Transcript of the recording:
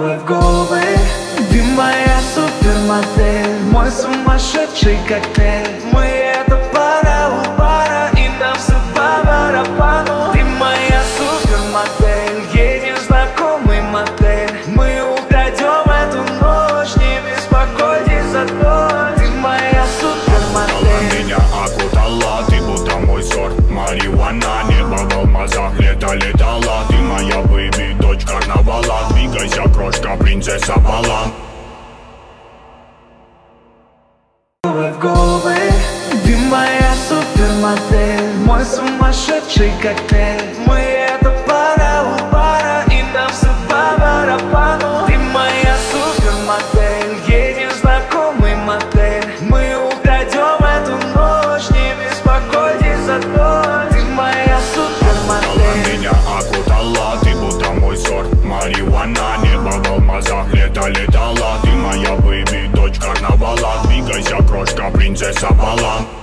головы в головы. Ты моя супермодель, мой сумасшедший коктейль. Мы это пара у пара, и нам все по барабану. Ты моя супермодель, едем в знакомый мотель. Мы украдем эту ночь, не беспокойтесь за то. Ты моя супермодель. Меня окутала, ты будто мой сорт марихуана. Небо в алмазах, лето летала. Ты моя бэйби, дочь карнавала. Двигайся, крошка, принцесса бала. В головы. Ты моя супермодель, мой сумасшедший коктейль. Мы это пара у пара, и нам все по барабану. Ты моя супермодель, едем в знакомый мотель. Мы украдем эту ночь, не беспокойтесь за то. Ты моя супермодель. Меня окутала, ты будто мой сорт марихуана. Небо в алмазах, лето летала. Ты моя бэйби, дочь карнавала. Двигайся, крошка, принцесса бала.